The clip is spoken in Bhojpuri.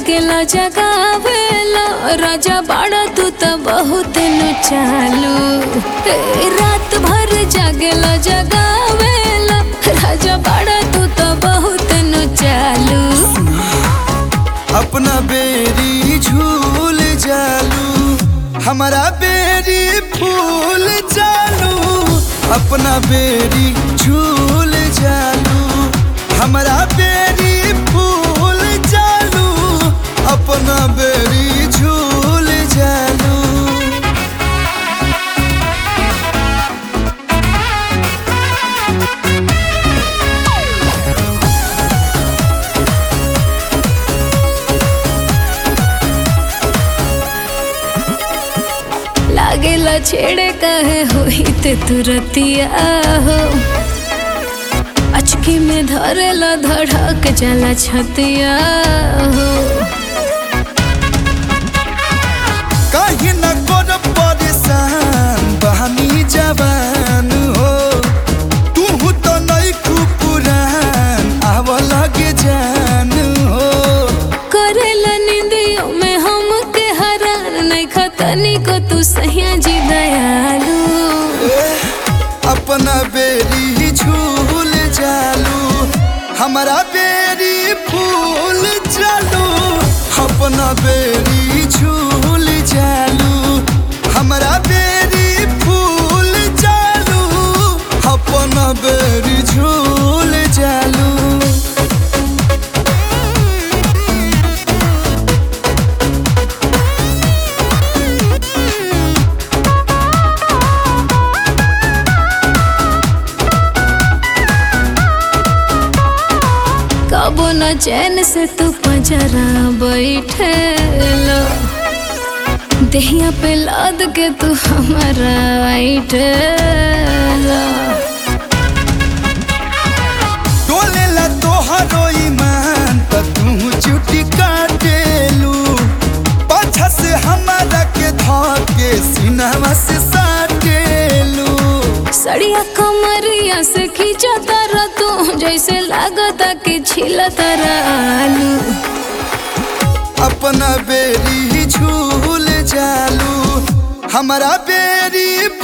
जागेला जगावेला राजा बाड़ा तू तो बहुत नु चालू रात भर जागेला जगावेला राजा बाड़ा तू तो बहुत नु चालू अपना बेरी झूल जालू हमारा बेरी फूल चालू अपना बेरी झूल जालू हमारा बेरी फूल चालू अपना बेरी झूल जालू लागेला छेड़े कहे होई ते तुरतिया हो अचकी में धरेला धड़क जाला छतिया हो कहीं न कर परेशान बहानी जवान हो तू तो नहीं पुरान आव लगे जान हो करेला निंदियों में हम के हरान नहीं खतनी को तू सहिया जी दयालू अपना बेरी झूल जालू हमारा बेरी फूल चालू अपना बेरी झूल जालू हमारा बेरी फूल चालू अपना बेरी झूल जालू कबो न चैन से तू पंजरा बैठे लो देहिया पे लाद के तू हमारा बैठे लो डोलेला तोहरो ईमान त तू चुटी काटेलू पाछा से हमारा के धके सीनावा से साटेलू सड़िया कमरिया से खींचा तारा तू जैसे लागता कि छिला तारा आलू अपना बेरी झूल जालू हमारा बेरी